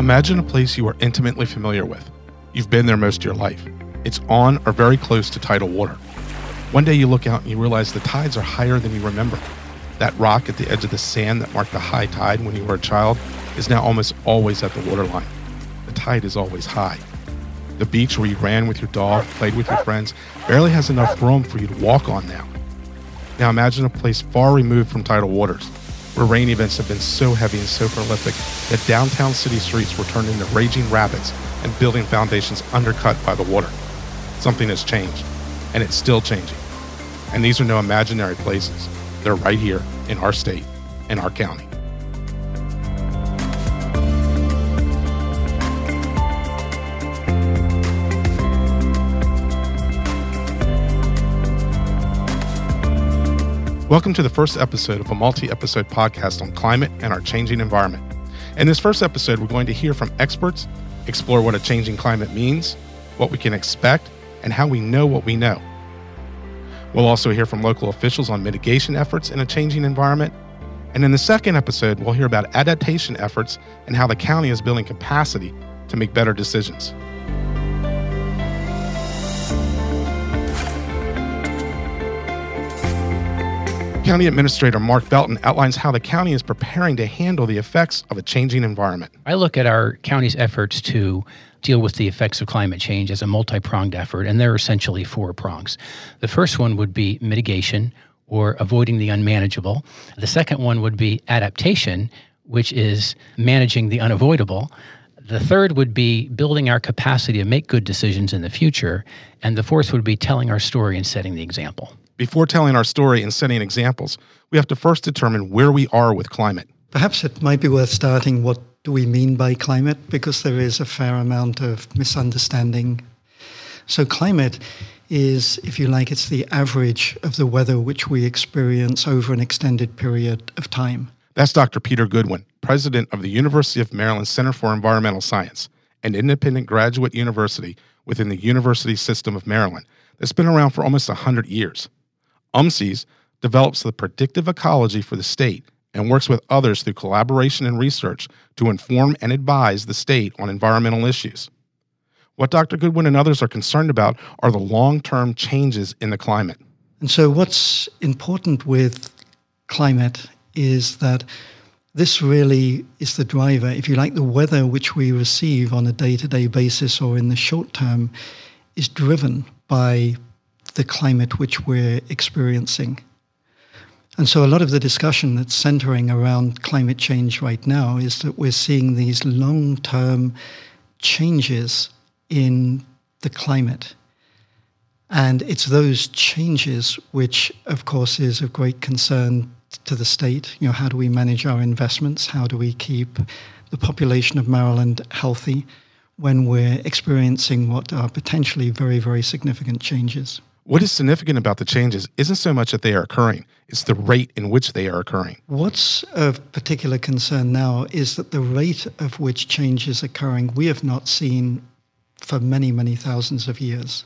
Imagine a place you are intimately familiar with. You've been there most of your life. It's on or very close to tidal water. One day you look out and you realize the tides are higher than you remember. That rock at the edge of the sand that marked the high tide when you were a child is now almost always at the waterline. The tide is always high. The beach where you ran with your dog, played with your friends, barely has enough room for you to walk on now. Now imagine a place far removed from tidal waters, where rain events have been so heavy and so prolific that downtown city streets were turned into raging rapids and building foundations undercut by the water. Something has changed, and it's still changing. And these are no imaginary places. They're right here in our state, in our county. Welcome to the first episode of a multi-episode podcast on climate and our changing environment. In this first episode, we're going to hear from experts, explore what a changing climate means, what we can expect, and how we know what we know. We'll also hear from local officials on mitigation efforts in a changing environment. And in the second episode, we'll hear about adaptation efforts and how the county is building capacity to make better decisions. County Administrator Mark Belton outlines how the county is preparing to handle the effects of a changing environment. I look at our county's efforts to deal with the effects of climate change as a multi-pronged effort, and there are essentially four prongs. The first one would be mitigation, or avoiding the unmanageable. The second one would be adaptation, which is managing the unavoidable. The third would be building our capacity to make good decisions in the future. And the fourth would be telling our story and setting the example. Before telling our story and setting examples, we have to first determine where we are with climate. Perhaps it might be worth starting, what do we mean by climate? Because there is a fair amount of misunderstanding. So climate is, if you like, it's the average of the weather which we experience over an extended period of time. That's Dr. Peter Goodwin, president of the University of Maryland Center for Environmental Science, an independent graduate university within the University System of Maryland that's been around for almost 100 years. UMSES develops the predictive ecology for the state and works with others through collaboration and research to inform and advise the state on environmental issues. What Dr. Goodwin and others are concerned about are the long-term changes in the climate. And so what's important with climate is that this really is the driver. If you like, the weather which we receive on a day-to-day basis or in the short term is driven by the climate which we're experiencing. And so a lot of the discussion that's centering around climate change right now is that we're seeing these long-term changes in the climate. And it's those changes which, of course, is of great concern to the state. You know, how do we manage our investments? How do we keep the population of Maryland healthy when we're experiencing what are potentially very, very significant changes? What is significant about the changes isn't so much that they are occurring, it's the rate in which they are occurring. What's of particular concern now is that the rate of which change is occurring, we have not seen for many, many thousands of years.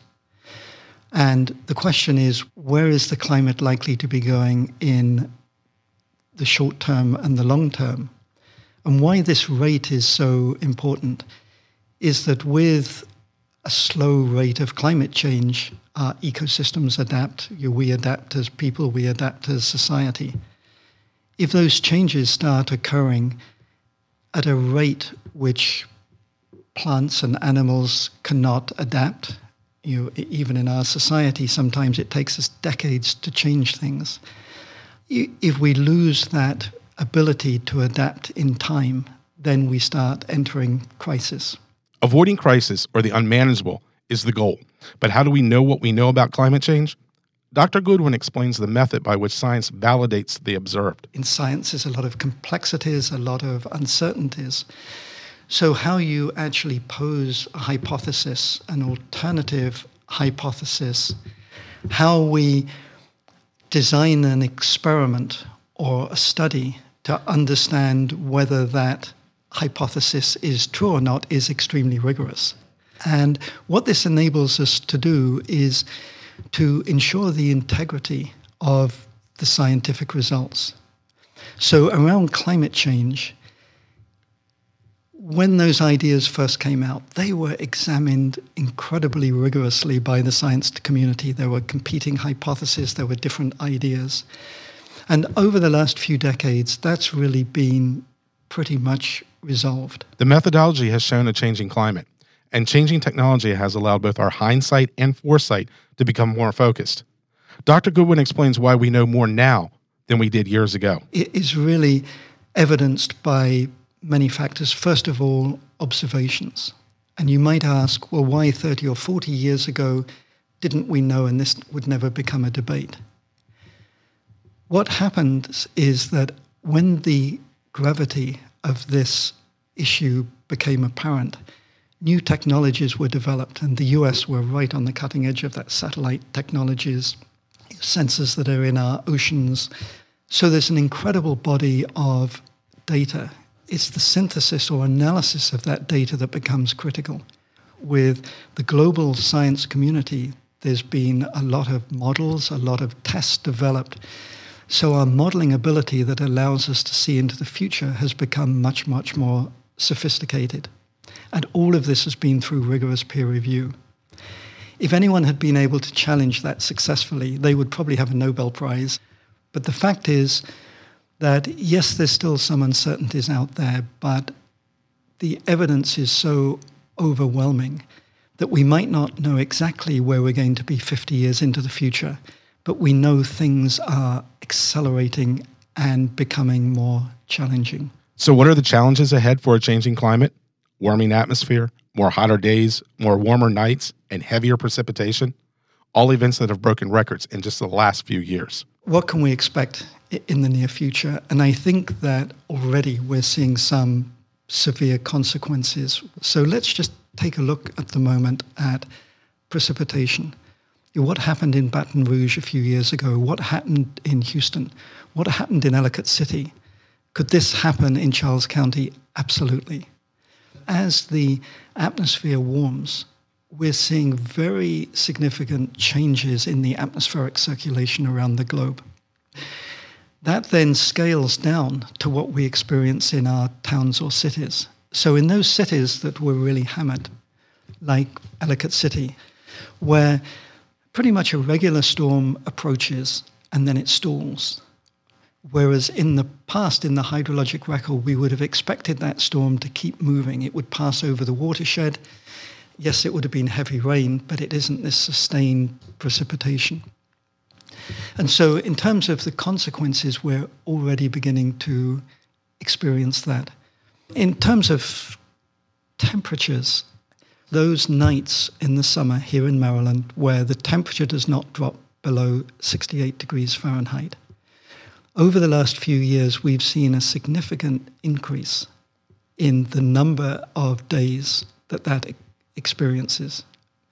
And the question is, where is the climate likely to be going in the short term and the long term? And why this rate is so important is that with a slow rate of climate change, our ecosystems adapt. We adapt as people, we adapt as society. If those changes start occurring at a rate which plants and animals cannot adapt, even in our society, sometimes it takes us decades to change things. If we lose that ability to adapt in time, then we start entering crisis. Avoiding crisis or the unmanageable is the goal. But how do we know what we know about climate change? Dr. Goodwin explains the method by which science validates the observed. In science, there's a lot of complexities, a lot of uncertainties. So how you actually pose a hypothesis, an alternative hypothesis, how we design an experiment or a study to understand whether that hypothesis is true or not is extremely rigorous. And what this enables us to do is to ensure the integrity of the scientific results. So around climate change, when those ideas first came out, they were examined incredibly rigorously by the science community. There were competing hypotheses, there were different ideas. And over the last few decades, that's really been pretty much resolved. The methodology has shown a changing climate, and changing technology has allowed both our hindsight and foresight to become more focused. Dr. Goodwin explains why we know more now than we did years ago. It is really evidenced by many factors. First of all, observations. And you might ask, well, why 30 or 40 years ago didn't we know, and this would never become a debate? What happened is that when the gravity of this issue became apparent, new technologies were developed, and the US were right on the cutting edge of that. Satellite technologies, sensors that are in our oceans. So there's an incredible body of data. It's the synthesis or analysis of that data that becomes critical. With the global science community, there's been a lot of models, a lot of tests developed. So our modeling ability that allows us to see into the future has become much, much more sophisticated. And all of this has been through rigorous peer review. If anyone had been able to challenge that successfully, they would probably have a Nobel Prize. But the fact is that, yes, there's still some uncertainties out there, but the evidence is so overwhelming that we might not know exactly where we're going to be 50 years into the future, but we know things are accelerating and becoming more challenging. So what are the challenges ahead for a changing climate? Warming atmosphere, more hotter days, more warmer nights, and heavier precipitation? All events that have broken records in just the last few years. What can we expect in the near future? And I think that already we're seeing some severe consequences. So let's just take a look at the moment at precipitation. What happened in Baton Rouge a few years ago? What happened in Houston? What happened in Ellicott City? Could this happen in Charles County? Absolutely. As the atmosphere warms, we're seeing very significant changes in the atmospheric circulation around the globe. That then scales down to what we experience in our towns or cities. So in those cities that were really hammered, like Ellicott City, where pretty much a regular storm approaches and then it stalls. Whereas in the past, in the hydrologic record, we would have expected that storm to keep moving. It would pass over the watershed. Yes, it would have been heavy rain, but it isn't this sustained precipitation. And so in terms of the consequences, we're already beginning to experience that. In terms of temperatures, those nights in the summer here in Maryland where the temperature does not drop below 68 degrees Fahrenheit, over the last few years, we've seen a significant increase in the number of days that experiences.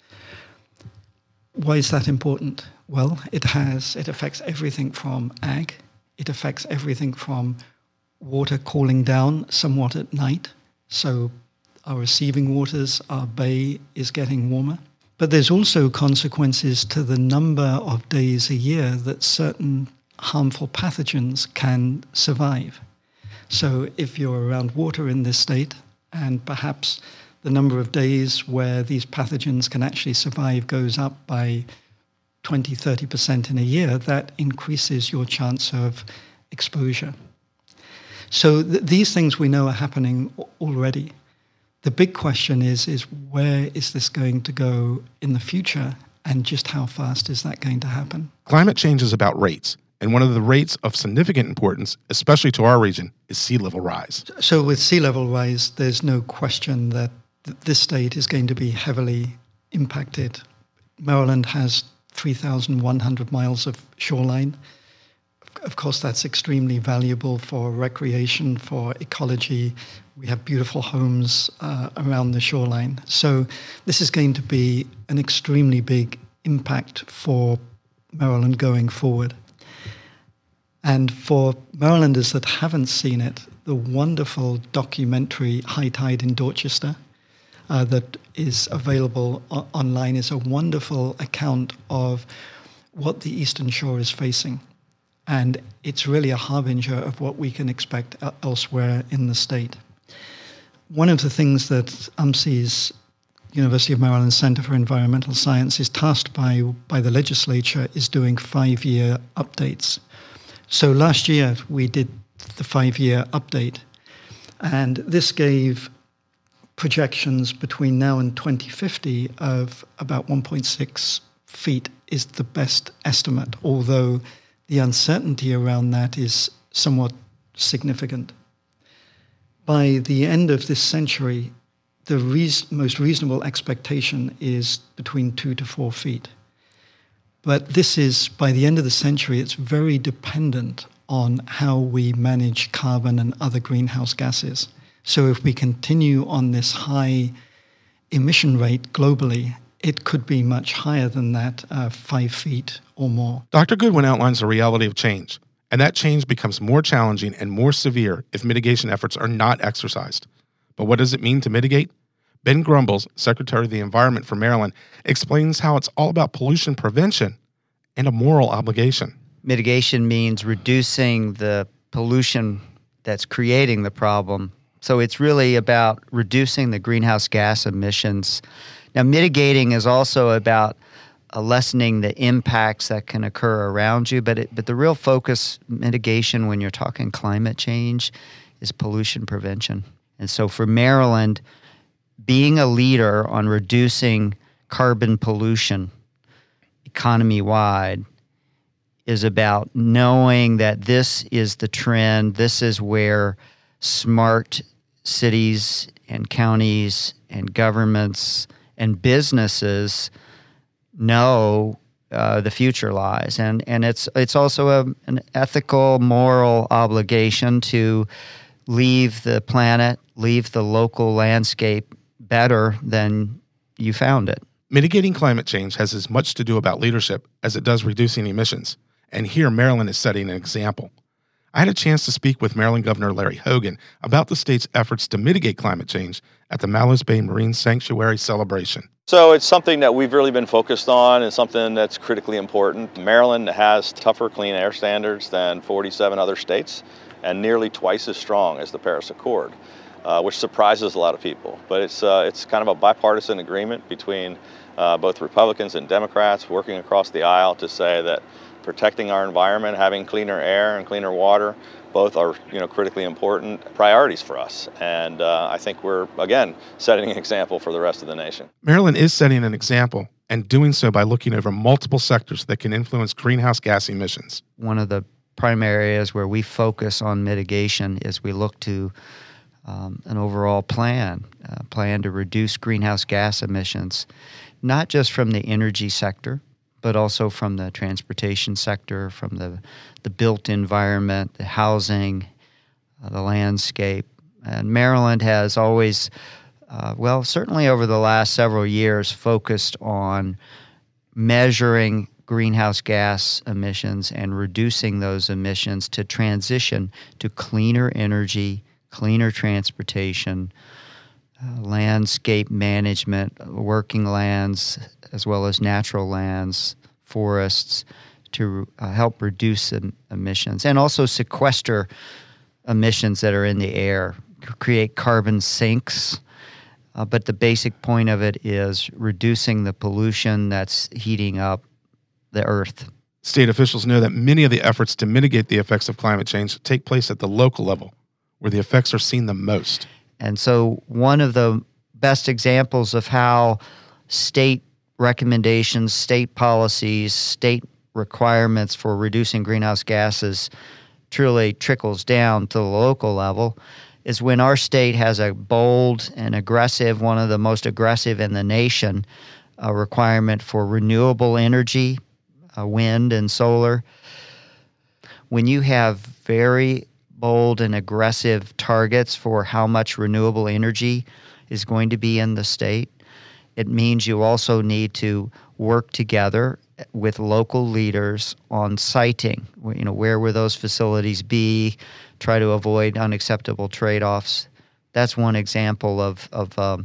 Why is that important? Well, it affects everything from ag. It affects everything from water cooling down somewhat at night. So our receiving waters, our bay is getting warmer. But there's also consequences to the number of days a year that certain harmful pathogens can survive. So if you're around water in this state, and perhaps the number of days where these pathogens can actually survive goes up by 20, 30% in a year, that increases your chance of exposure. So these things we know are happening already. The big question is where is this going to go in the future, and just how fast is that going to happen? Climate change is about rates. And one of the rates of significant importance, especially to our region, is sea level rise. So with sea level rise, there's no question that this state is going to be heavily impacted. Maryland has 3,100 miles of shoreline. Of course, that's extremely valuable for recreation, for ecology. We have beautiful homes around the shoreline. So this is going to be an extremely big impact for Maryland going forward. And for Marylanders that haven't seen it, the wonderful documentary High Tide in Dorchester that is available online is a wonderful account of what the Eastern Shore is facing. And it's really a harbinger of what we can expect elsewhere in the state. one of the things that UMSI's University of Maryland Center for Environmental Science is tasked by the legislature is doing 5-year updates. So last year we did the 5-year update, and this gave projections between now and 2050 of about 1.6 feet is the best estimate, although the uncertainty around that is somewhat significant. By the end of this century, the most reasonable expectation is between 2 to 4 feet. But this is, by the end of the century, it's very dependent on how we manage carbon and other greenhouse gases. So if we continue on this high emission rate globally, it could be much higher than that, 5 feet or more. Dr. Goodwin outlines the reality of change, and that change becomes more challenging and more severe if mitigation efforts are not exercised. But what does it mean to mitigate? Ben Grumbles, Secretary of the Environment for Maryland, explains how it's all about pollution prevention and a moral obligation. Mitigation means reducing the pollution that's creating the problem. So it's really about reducing the greenhouse gas emissions. Now, mitigating is also about lessening the impacts that can occur around you, but the real focus, mitigation, when you're talking climate change, is pollution prevention. And so for Maryland, being a leader on reducing carbon pollution economy-wide is about knowing that this is the trend, this is where smart cities and counties and governments and businesses know the future lies. And it's also an ethical, moral obligation to leave the planet, leave the local landscape better than you found it. Mitigating climate change has as much to do about leadership as it does reducing emissions. And here, Maryland is setting an example. I had a chance to speak with Maryland Governor Larry Hogan about the state's efforts to mitigate climate change at the Mallows Bay Marine Sanctuary celebration. So it's something that we've really been focused on and something that's critically important. Maryland has tougher clean air standards than 47 other states and nearly twice as strong as the Paris Accord, which surprises a lot of people. But it's kind of a bipartisan agreement between both Republicans and Democrats working across the aisle to say that protecting our environment, having cleaner air and cleaner water, both are critically important priorities for us. And I think we're, again, setting an example for the rest of the nation. Maryland is setting an example and doing so by looking over multiple sectors that can influence greenhouse gas emissions. One of the primary areas where we focus on mitigation is we look to an overall plan to reduce greenhouse gas emissions, not just from the energy sector, but also from the transportation sector, from the built environment, the housing, the landscape. And Maryland has always, certainly over the last several years, focused on measuring greenhouse gas emissions and reducing those emissions to transition to cleaner energy, cleaner transportation, landscape management, working lands, as well as natural lands, forests, to help reduce emissions and also sequester emissions that are in the air, create carbon sinks. But the basic point of it is reducing the pollution that's heating up the earth. State officials know that many of the efforts to mitigate the effects of climate change take place at the local level, where the effects are seen the most. And so one of the best examples of how state recommendations, state policies, state requirements for reducing greenhouse gases truly trickles down to the local level is when our state has a bold and aggressive, one of the most aggressive in the nation, requirement for renewable energy, wind and solar. When you have very bold and aggressive targets for how much renewable energy is going to be in the state, it means you also need to work together with local leaders on siting. Where will those facilities be? Try to avoid unacceptable trade-offs. That's one example of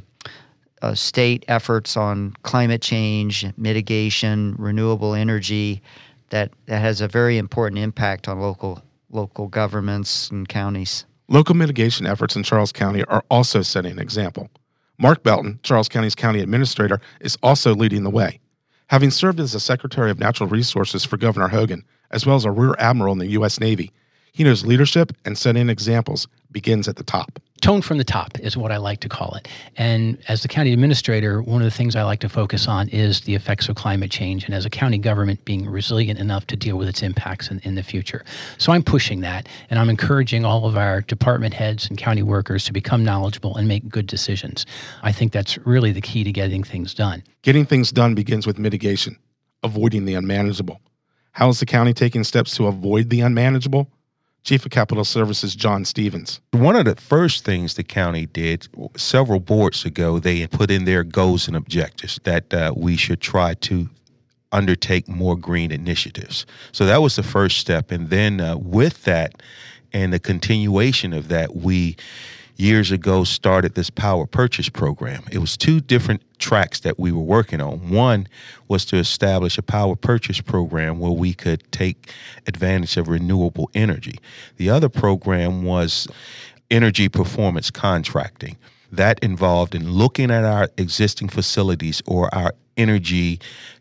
state efforts on climate change, mitigation, renewable energy that has a very important impact on local governments and counties. Local mitigation efforts in Charles County are also setting an example. Mark Belton, Charles County's county administrator, is also leading the way. Having served as the Secretary of Natural Resources for Governor Hogan, as well as a Rear Admiral in the U.S. Navy, he knows leadership and setting examples begins at the top. Tone from the top is what I like to call it. And as the county administrator, one of the things I like to focus on is the effects of climate change, and as a county government being resilient enough to deal with its impacts in the future. So I'm pushing that, and I'm encouraging all of our department heads and county workers to become knowledgeable and make good decisions. I think that's really the key to getting things done. Getting things done begins with mitigation, avoiding the unmanageable. How is the county taking steps to avoid the unmanageable? Chief of Capital Services John Stevens. One of the first things the county did several boards ago, they put in their goals and objectives that we should try to undertake more green initiatives. So that was the first step. And then with that and the continuation of that, we years ago started this power purchase program. It was two different tracks that we were working on. One was to establish a power purchase program where we could take advantage of renewable energy. The other program was energy performance contracting. That involved in looking at our existing facilities or our energy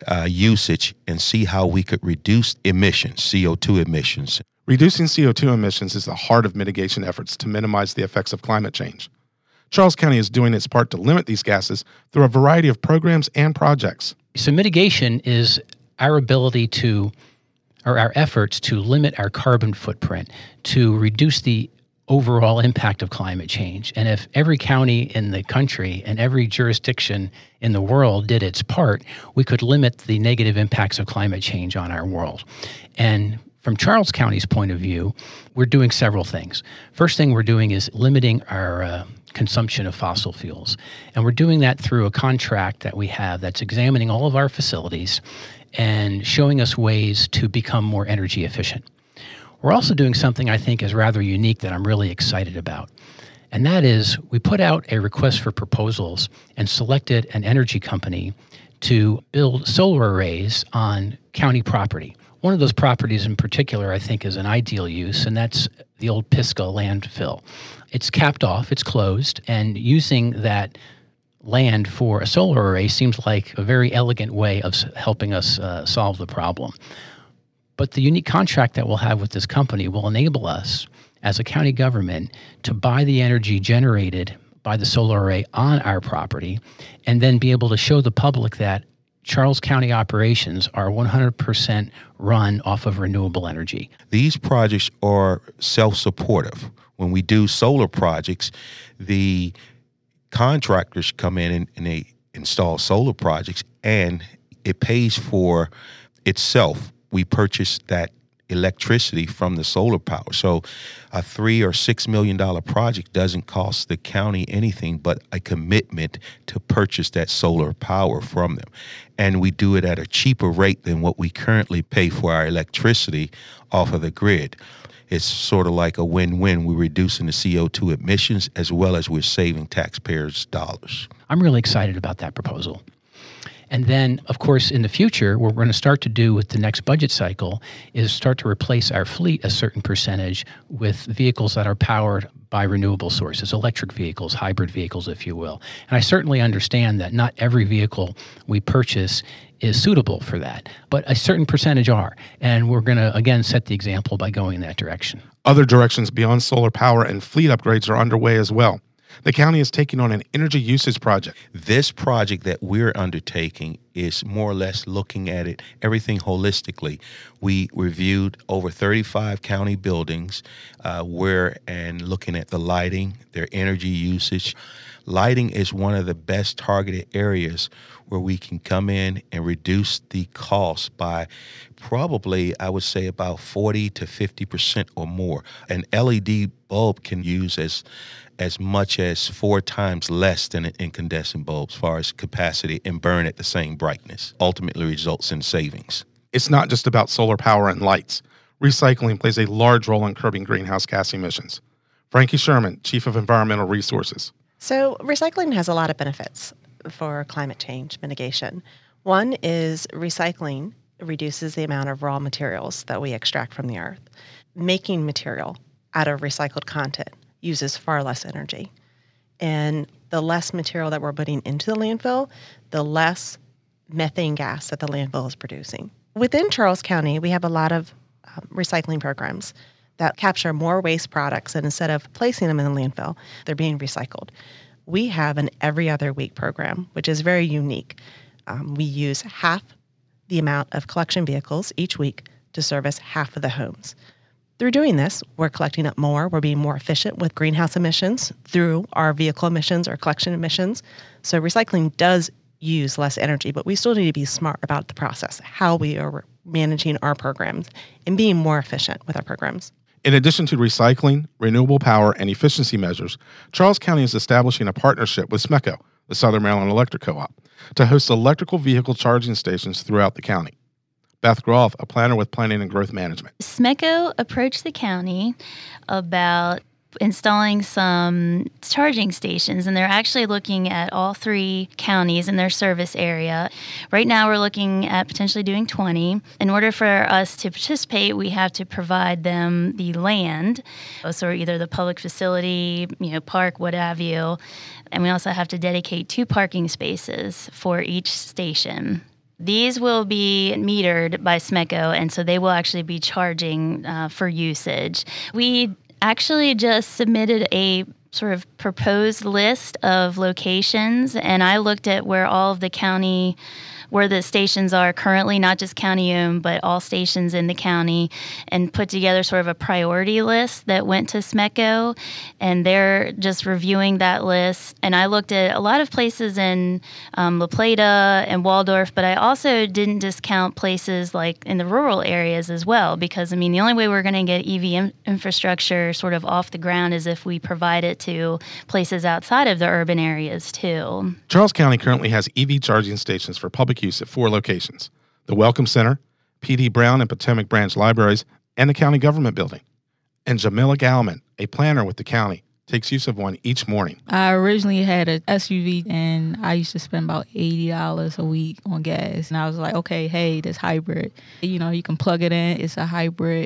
usage and see how we could reduce emissions, CO2 emissions. Reducing CO2 emissions is the heart of mitigation efforts to minimize the effects of climate change. Charles County is doing its part to limit these gases through a variety of programs and projects. So mitigation is our ability to, or our efforts to limit our carbon footprint, to reduce the overall impact of climate change. And if every county in the country and every jurisdiction in the world did its part, we could limit the negative impacts of climate change on our world. And from Charles County's point of view, we're doing several things. First thing we're doing is limiting our consumption of fossil fuels. And we're doing that through a contract that we have that's examining all of our facilities and showing us ways to become more energy efficient. We're also doing something I think is rather unique that I'm really excited about. And that is we put out a request for proposals and selected an energy company to build solar arrays on county property. One of those properties in particular, I think, is an ideal use, and that's the old Pisgah landfill. It's capped off, it's closed, and using that land for a solar array seems like a very elegant way of helping us solve the problem. But the unique contract that we'll have with this company will enable us, as a county government, to buy the energy generated by the solar array on our property and then be able to show the public that Charles County operations are 100% run off of renewable energy. These projects are self-supportive. When we do solar projects, the contractors come in and they install solar projects, and it pays for itself. We purchase that electricity from the solar power. So a $3 or $6 million project doesn't cost the county anything but a commitment to purchase that solar power from them. And we do it at a cheaper rate than what we currently pay for our electricity off of the grid. It's sort of like a win-win. We're reducing the CO2 emissions as well as we're saving taxpayers' dollars. I'm really excited about that proposal. And then, of course, in the future, what we're going to start to do with the next budget cycle is start to replace our fleet a certain percentage with vehicles that are powered by renewable sources, electric vehicles, hybrid vehicles, if you will. And I certainly understand that not every vehicle we purchase is suitable for that, but a certain percentage are. And we're going to, again, set the example by going in that direction. Other directions beyond solar power and fleet upgrades are underway as well. The county is taking on an energy usage project. This project that we're undertaking is more or less looking at it, everything holistically. We reviewed over 35 county buildings and looking at the lighting, their energy usage. Lighting is one of the best targeted areas where we can come in and reduce the cost by probably, I would say, about 40 to 50% or more. An LED bulb can use as much as 4 times less than an incandescent bulb as far as capacity and burn at the same brightness. Ultimately results in savings. It's not just about solar power and lights. Recycling plays a large role in curbing greenhouse gas emissions. Frankie Sherman, Chief of Environmental Resources. So recycling has a lot of benefits for climate change mitigation. One is recycling reduces the amount of raw materials that we extract from the earth. Making material out of recycled content uses far less energy. And the less material that we're putting into the landfill, the less methane gas that the landfill is producing. Within Charles County, we have a lot of recycling programs that capture more waste products, and instead of placing them in the landfill, they're being recycled. We have an every other week program, which is very unique. We use half the amount of collection vehicles each week to service half of the homes. Through doing this, we're collecting up more. We're being more efficient with greenhouse emissions through our vehicle emissions or collection emissions. So recycling does use less energy, but we still need to be smart about the process, how we are managing our programs and being more efficient with our programs. In addition to recycling, renewable power, and efficiency measures, Charles County is establishing a partnership with SMECO, the Southern Maryland Electric Co-op, to host electrical vehicle charging stations throughout the county. Beth Groff, a planner with Planning and Growth Management. SMECO approached the county about installing some charging stations, and they're actually looking at all 3 counties in their service area. Right now, we're looking at potentially doing 20. In order for us to participate, we have to provide them the land, so either the public facility, park, what have you, and we also have to dedicate 2 parking spaces for each station. These will be metered by SMECO, and so they will actually be charging for usage. We actually just submitted a sort of proposed list of locations, and I looked at where all of the county, where the stations are currently, not just county-owned, but all stations in the county, and put together sort of a priority list that went to SMECO, and they're just reviewing that list. And I looked at a lot of places in La Plata and Waldorf, but I also didn't discount places like in the rural areas as well, because, the only way we're going to get EV infrastructure sort of off the ground is if we provide it to places outside of the urban areas, too. Charles County currently has EV charging stations for public use at 4 locations: the Welcome Center, P.D. Brown and Potomac Branch Libraries, and the County Government Building. And Jamila Galman, a planner with the county, takes use of one each morning. I originally had an SUV, and I used to spend about $80 a week on gas. And I was like, okay, hey, this hybrid, you can plug it in. It's a hybrid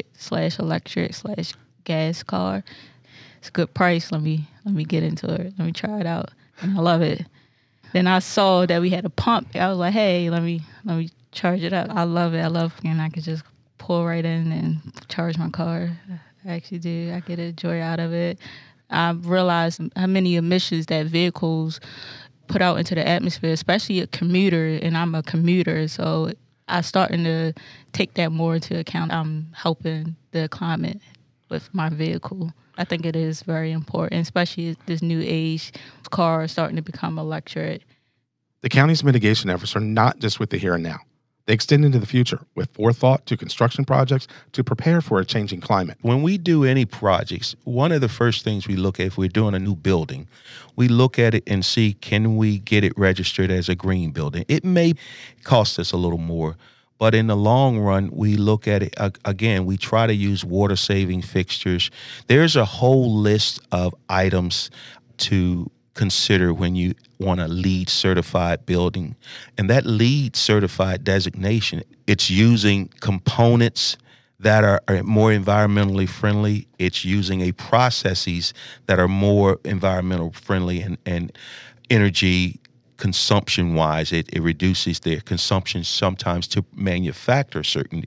/electric/gas car. It's a good price. Let me get into it. Let me try it out. And I love it. Then I saw that we had a pump. I was like, hey, let me charge it up. I love it. And I could just pull right in and charge my car. I actually do. I get a joy out of it. I realized how many emissions that vehicles put out into the atmosphere, especially a commuter, and I'm a commuter, so I'm starting to take that more into account. I'm helping the climate with my vehicle. I think it is very important, especially this new age cars starting to become electric. The county's mitigation efforts are not just with the here and now. They extend into the future with forethought to construction projects to prepare for a changing climate. When we do any projects, one of the first things we look at if we're doing a new building, we look at it and see, can we get it registered as a green building? It may cost us a little more, but in the long run, we look at it, again, we try to use water-saving fixtures. There's a whole list of items to consider when you want a LEED certified building. And that LEED certified designation, it's using components that are more environmentally friendly. It's using processes that are more environmental friendly and energy consumption wise. It reduces their consumption sometimes to manufacture certain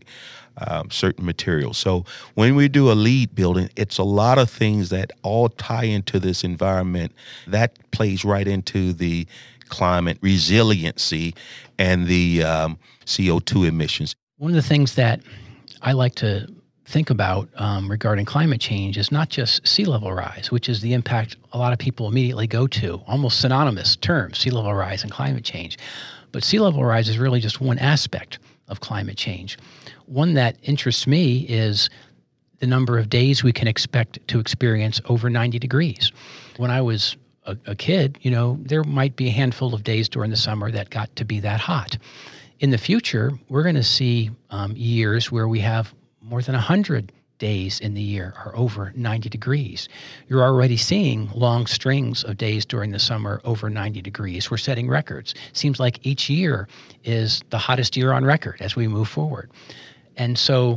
materials. So when we do a LEED building, it's a lot of things that all tie into this environment that plays right into the climate resiliency and the CO2 emissions. One of the things that I like to think about regarding climate change is not just sea level rise, which is the impact a lot of people immediately go to, almost synonymous terms, sea level rise and climate change. But sea level rise is really just one aspect of climate change. One that interests me is the number of days we can expect to experience over 90 degrees. When I was a kid, there might be a handful of days during the summer that got to be that hot. In the future, we're going to see years where we have more than 100 days in the year are over 90 degrees. You're already seeing long strings of days during the summer over 90 degrees. We're setting records. Seems like each year is the hottest year on record as we move forward. And so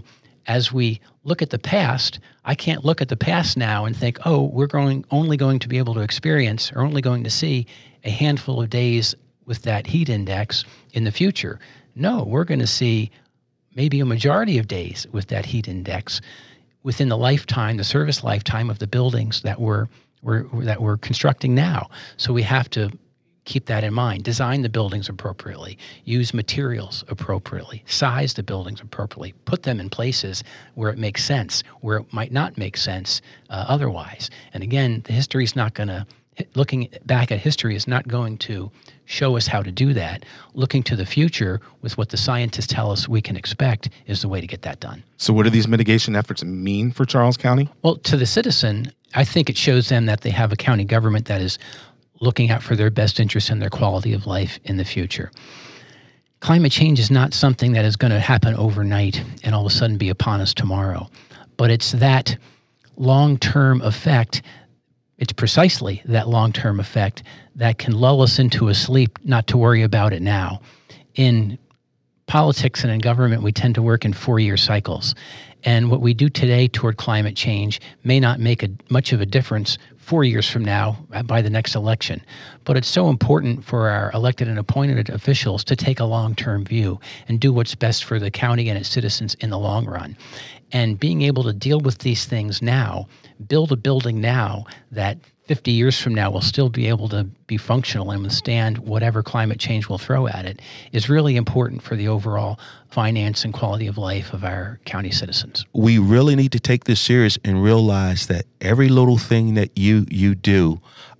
as we look at the past, I can't look at the past now and think, oh, we're only going to be able to experience or only going to see a handful of days with that heat index in the future. No, we're going to see maybe a majority of days with that heat index within the service lifetime of the buildings that we're constructing now. So we have to keep that in mind. Design the buildings appropriately, use materials appropriately, size the buildings appropriately, put them in places where it makes sense, where it might not make sense otherwise. And again, the history is not going to, looking back at history is not going to show us how to do that. Looking to the future with what the scientists tell us we can expect is the way to get that done. So what do these mitigation efforts mean for Charles County? Well, to the citizen, I think it shows them that they have a county government that is looking out for their best interests and their quality of life in the future. Climate change is not something that is going to happen overnight and all of a sudden be upon us tomorrow, but it's that long-term effect. It's precisely that long-term effect that can lull us into a sleep not to worry about it now. In politics and in government, we tend to work in 4-year cycles. And what we do today toward climate change may not make much of a difference 4 years from now by the next election. But it's so important for our elected and appointed officials to take a long-term view and do what's best for the county and its citizens in the long run. And being able to deal with these things now, build a building now that 50 years from now will still be able to be functional and withstand whatever climate change will throw at it, is really important for the overall finance and quality of life of our county citizens. We really need to take this serious and realize that every little thing that you do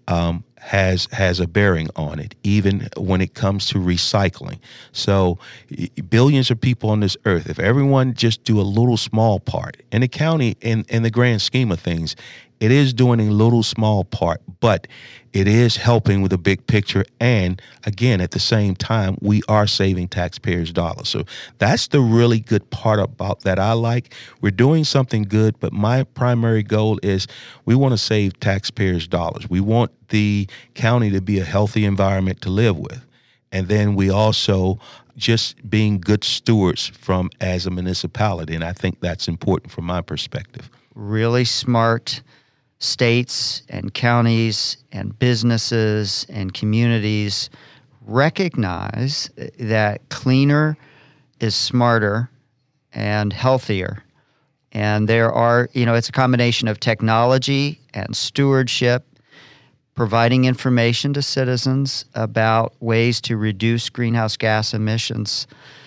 has a bearing on it, even when it comes to recycling. So billions of people on this earth, if everyone just do a little small part, in the county, in the grand scheme of things, it is doing a little small part, but it is helping with the big picture. And again, at the same time, we are saving taxpayers' dollars. So that's the really good part about that I like. We're doing something good, but my primary goal is we want to save taxpayers' dollars. We want the county to be a healthy environment to live with. And then we also just being good stewards as a municipality. And I think that's important from my perspective. Really smart states and counties and businesses and communities recognize that cleaner is smarter and healthier. And there are, it's a combination of technology and stewardship, providing information to citizens about ways to reduce greenhouse gas emissions,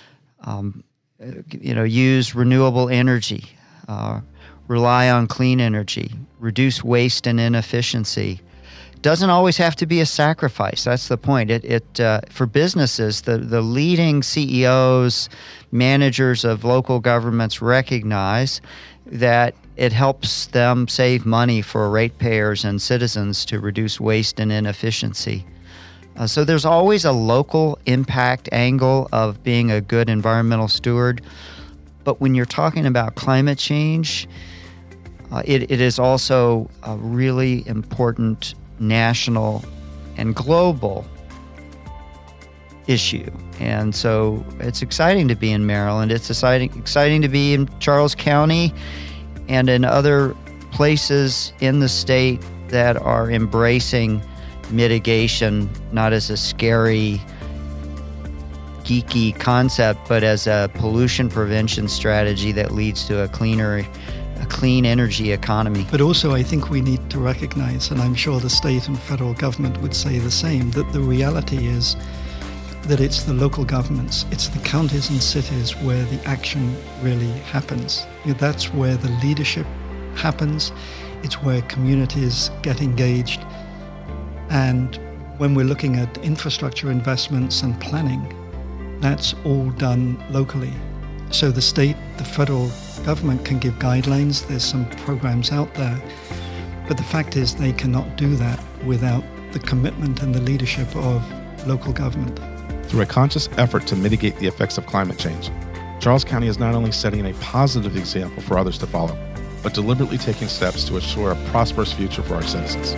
use renewable energy, rely on clean energy, reduce waste and inefficiency. Doesn't always have to be a sacrifice. That's the point. For businesses, the leading CEOs, managers of local governments recognize that it helps them save money for ratepayers and citizens to reduce waste and inefficiency. So there's always a local impact angle of being a good environmental steward. But when you're talking about climate change, it is also a really important national and global issue. And so it's exciting to be in Maryland. It's exciting to be in Charles County and in other places in the state that are embracing mitigation, not as a scary, geeky concept, but as a pollution prevention strategy that leads to a clean energy economy. But also I think we need to recognize, and I'm sure the state and federal government would say the same, that the reality is that it's the local governments, it's the counties and cities where the action really happens. That's where the leadership happens. It's where communities get engaged. And when we're looking at infrastructure investments and planning, that's all done locally. So the state, the federal government can give guidelines. There's some programs out there. But the fact is they cannot do that without the commitment and the leadership of local government. Through a conscious effort to mitigate the effects of climate change, Charles County is not only setting a positive example for others to follow, but deliberately taking steps to assure a prosperous future for our citizens.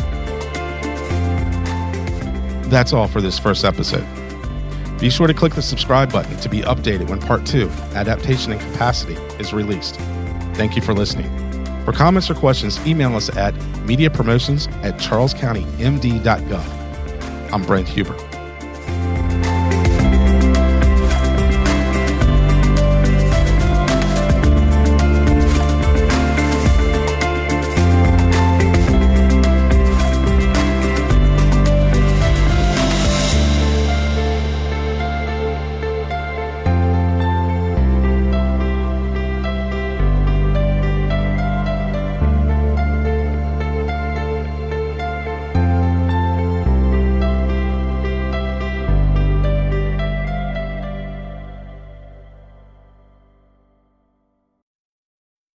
That's all for this first episode. Be sure to click the subscribe button to be updated when Part 2, Adaptation and Capacity, is released. Thank you for listening. For comments or questions, email us at mediapromotions@charlescountymd.gov. I'm Brent Huber.